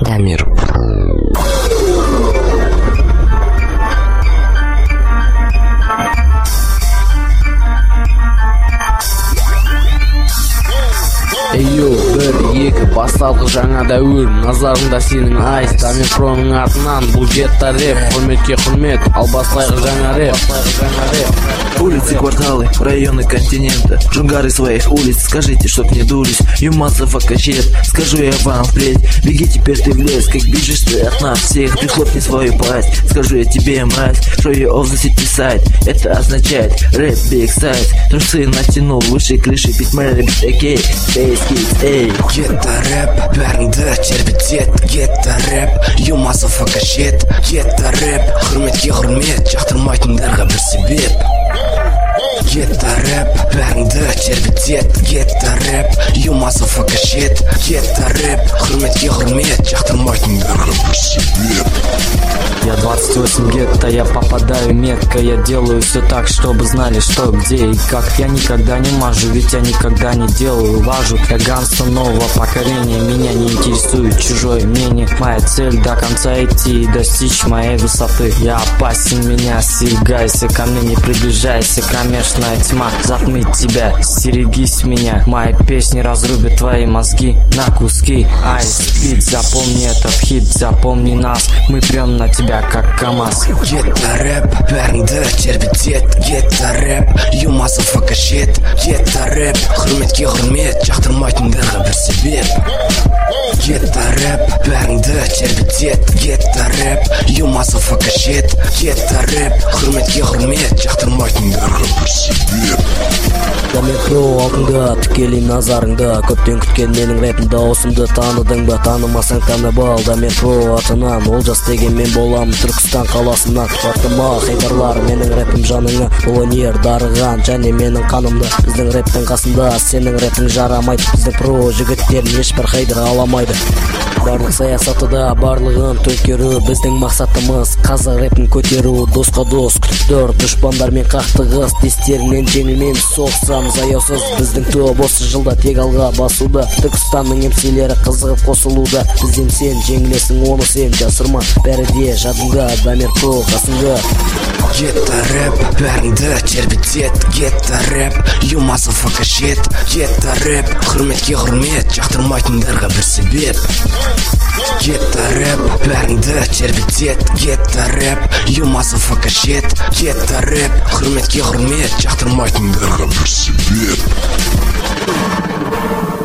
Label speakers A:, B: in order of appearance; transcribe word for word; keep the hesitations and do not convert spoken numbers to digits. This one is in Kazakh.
A: Дамир.
B: Эйо, бір, екі, басталғы жаңа дәуір. Назарында сенің айс, Дамир Проның атынан. Бұл гетто рэп, құрметке құрмет. Ал бастайғы жаңа рэп.
C: Улицы, кварталы, районы континента, джунгары своих улиц, скажите, чтоб не дулись. You motherfucker shit, скажу я вам впредь. Беги теперь ты в лес, как бежишь ты от нас всех. Ты хлопни свою пасть, скажу я тебе, мразь. Show you off the city side, это означает рэп big size. Трусы натянул, выше крыши, питмэр, окей, space kids, эй.
A: Гетто рэп, бәріңді тербетет. Гетто рэп, you motherfucker shit. Гетто рэп, құрметке құрмет, жақтырмайтындарға бір себеп. Гетто рэп, бәріңді тербетет. Гетто рэп, you motherfucker shit. Гетто рэп, құрметке құрмет, жақтырмайтындарға бір себеп.
D: Я двадцать восемь гетто, я попадаю метко. Я делаю все так, чтобы знали, что, где и как. Я никогда не мажу, ведь я никогда не делаю важу. Я гангста нового поколения, меня не интересует чужое мнение. Моя цель до конца идти и достичь моей высоты. Я опасен, меня остерегайся, ко мне не приближайся. Кромешная тьма затмит тебя, стерегись меня. Мои песни разрубят твои мозги на куски. Ай, спит, запомни этот хит, запомни нас. Мы прем на тебя как КамАЗ.
A: Гетто рэп, бәріңді тербетет. Гетто рэп, you motherfucker shit. Гетто рэп, құрметке құрмет, жақтырмайтындарға бір себеп. Гетто рэп, бәріңді тербетет. Гетто рэп, you motherfucker shit. Гетто рэп, құрметке құрмет, жақтырмайтындарға бір себеп.
E: Дамир Про алдыңда, тікелей назарыңда. Көптен күткен менің рэпім дауысымды таныдың ба? Танымасаң танып ал Дамир Про атынан. Олжас деген мен боламын Түркістан қаласынан. Батыма хайдарлар, менің рэпім жаныңа. Бұл өнер дарыған және менің қанымды. Біздің рэптің қасында, сенің рэпің жарамайды. Біздің Про жігіттерін ешбір хайдар аламайды. Барлық саясатыда барлығын төңкеру біздің мақсатымыз. Қазақ рэпін көтеру, досқа дос күтіп тұр. Дұшпандармен қақтығыс, тестерінен жеңілмен соқсамыз аяусыз. Біздің топ осы жылда тек алға басуда. Түркістанның емселері қызығып қосылуда. Бізден сен жеңілесің, оны сен жасырма. Бәрі де жадыңда, Дамир Про қасыңда.
A: Гетто рэп, бәріңді тербетет. Гетто рэп, you motherfucker shit. Гетто рэп, құрметке құрмет, жақтырмайтындарға бір себеп. Гетто рэп, бәріңді тербетет. Гетто рэп, you motherfucker shit. Гетто рэп, құрметке құрмет, жақтырмайтындарға бір себеп.